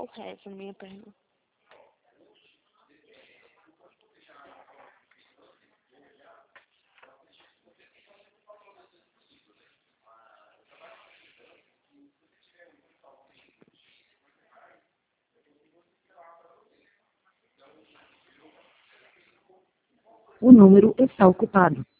igual reza na minha perna. O número está ocupado.